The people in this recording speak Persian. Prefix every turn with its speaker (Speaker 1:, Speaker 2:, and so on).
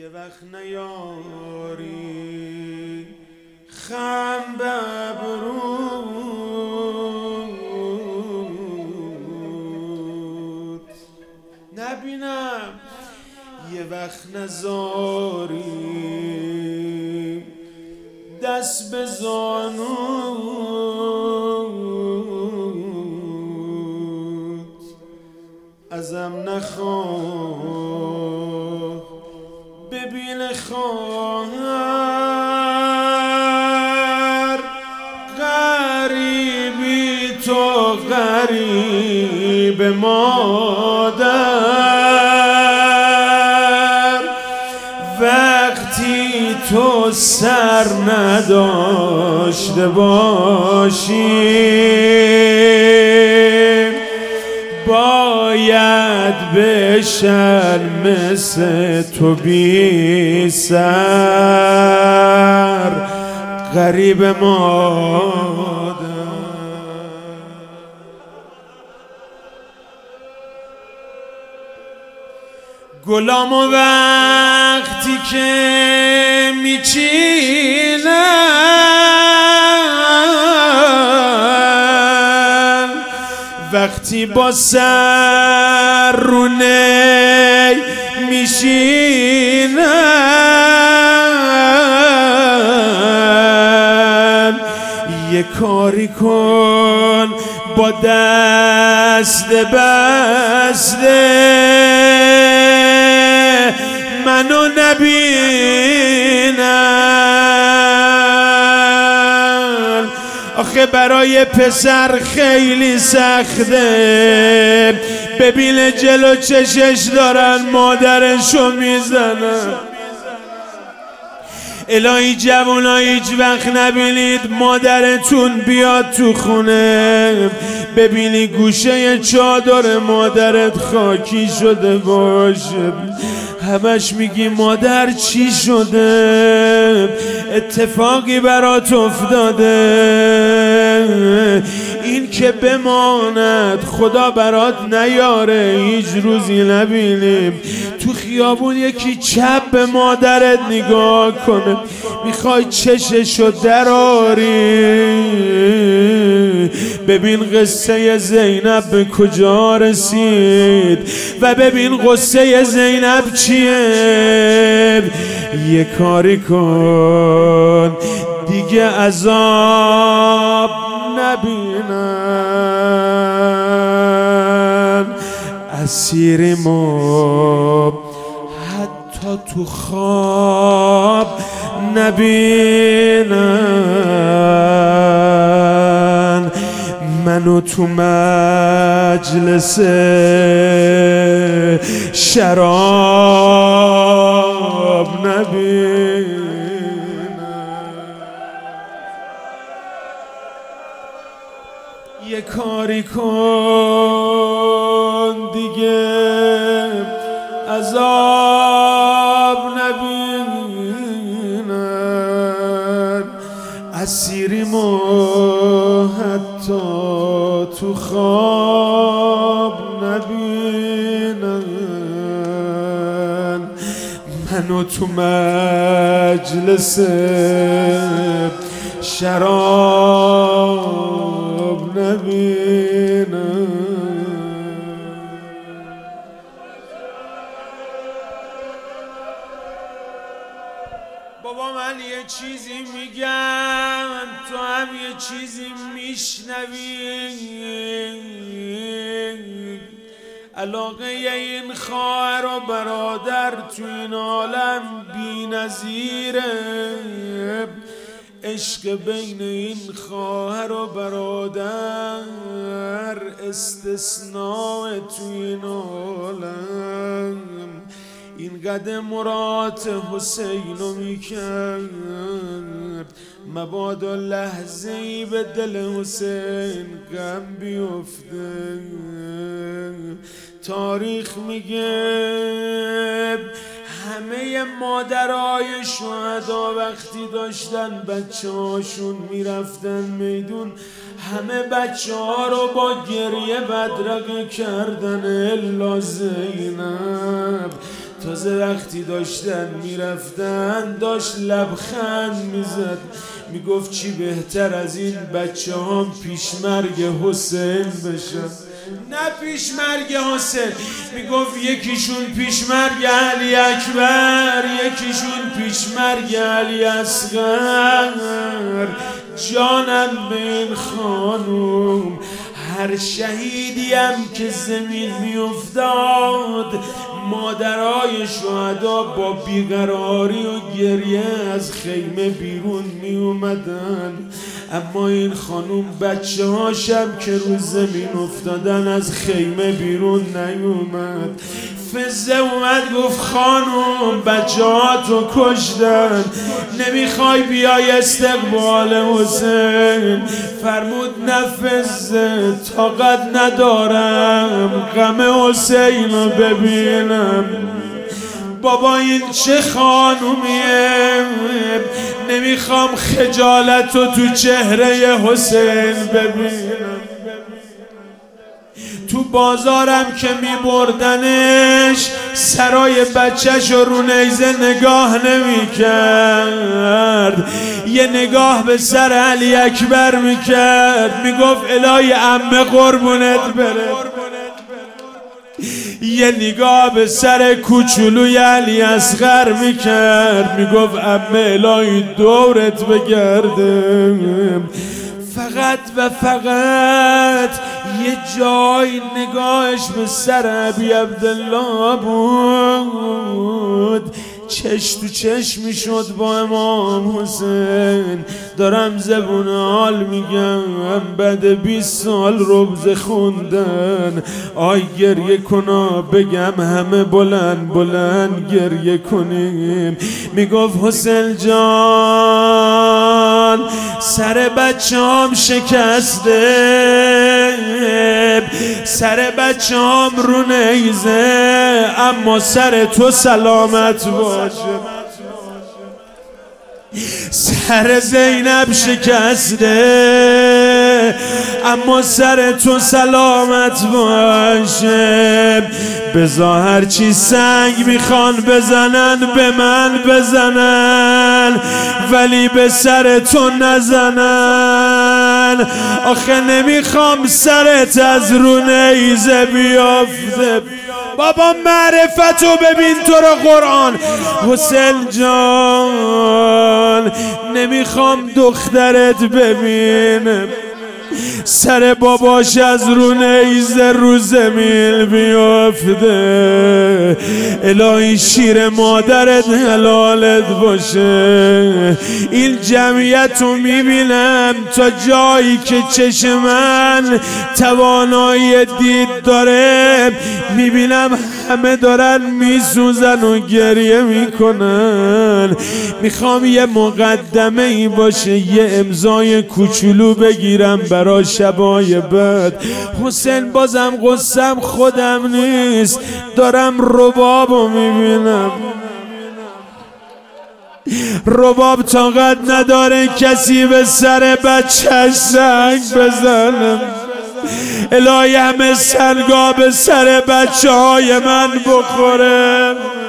Speaker 1: یه وقت نیاری خم ببرود نبینم، یه وقت نزاری دست به زانود ازم نخواه ببین خواهر غریبی تو غریب مادر وقتی تو سر نداشته باشی باید بشن مثل تو بی سر غریب مادر. گلامو وقتی که میچینم وقتی با سر رو نی میشینم یه کاری کن با دست بسته منو نبینن آخه برای پسر خیلی سخته ببین جلو چشش دارن مادرشو میزنن. الهی جوونا هیچ وقت نبینید مادرتون بیاد تو خونه ببینی گوشه چادر مادرت خاکی شده باشه همش میگی مادر چی شده اتفاقی برات افتاده این که بماند خدا برات نیاره هیچ روزی نبینیم تو خیابون یکی چپ به مادرت نگاه کنه میخوای چششو دراری ببین قصه زینب به کجا رسید و ببین قصه زینب چیه یه کاری کن دیگه عذاب نبینن اسیر ما حتی تو خواب نبینن منو تو مجلس شراب نبینن. یه کاری کن دیگه عذاب نبینن اسیریمو حتی تو خواب نبینن منو تو مجلس شراب نبینن. بابا من یه چیزی میگم تو هم یه چیزی میشنوی علاقه این خواهر و برادر تو این عالم بی نظیره عشق بین این خواهر و برادر استثناء تو این عالم این قدر مراد حسینو میکرد مبادا لحظه ای به دل حسین غم بیفته تاریخ میگه همه مادرای شهدا وقتی داشتن بچه هاشون میرفتن میدون همه بچه ها رو با گریه بدرقه کردن الا زینب تازه وقتی داشتن میرفتن داشت لبخند میزد، میگفت چی بهتر از این بچه هم پیشمرگ حسین بشن. نه پیشمرگ حسین، میگفت یکیشون پیشمرگ علی اکبر، یکیشون پیشمرگ علی اصغر. جانم به این خانوم، هر شهیدی هم که زمین میافتاد مادرای شهدا با بیقراری و گریه از خیمه بیرون می اومدن، اما این خانوم بچه هاشم که رو زمین افتادن از خیمه بیرون نیومد. فزه اومد گفت خانوم بچه ها تو کشتن، نمیخوای بیای استقبال حسین؟ فرمود نه فزه، طاقت ندارم غم حسین رو ببینم. بابا این چه خانومیه؟ نمیخوام خجالت رو تو چهره حسین ببینم. تو بازارم که می بردنش سرای بچهش رو نیزه نگاه نمی کرد، یه نگاه به سر علی اکبر می کرد، می گفت الهی عمه قربونت بره. یه نگاه به سر کوچولوی علی اصغر می کرد، می گفت عمه الهی دورت بگرده. فقط و فقط یه جای نگاهش به سر ابی عبدالله بود، چش تو چش میشد با امام حسین. دارم زبون حال میگم، بعد 20 سال ربز خوندن. آی گریه کنا بگم همه بلند بلند گریه کنیم. میگفت حسین جان سر بچه هم شکسته، سر بچه هم رو نیزه، اما سر تو سلامت باشه. سر زینب شکسته اما سر تو سلامت باشه. بذار هرچی سنگ میخوان بزنن به من بزنن، ولی به سر تو نزنن. آخه نمیخوام سرت از رو نیزه بیافته. بابا معرفتو ببین تو رو قرآن. حسین جان نمیخوام دخترت ببینم سر باباش از رو نیزه رو زمین بیافته. الهی شیر مادرت حلالت باشه. این جمعیت رو میبینم تا جایی که چشم من توانایی دید داره، میبینم همه دارن میسوزن و گریه میکنن. میخوام یه مقدمه ای باشه، یه امضای کوچولو بگیرم برای شبای بعد. حسین بازم قصم خودم نیست، دارم ربابو میبینم. رباب طاقت نداره کسی به سر بچه‌ش سنگ بزنه. الهی همه سنگا به سر بچه های من بخوره.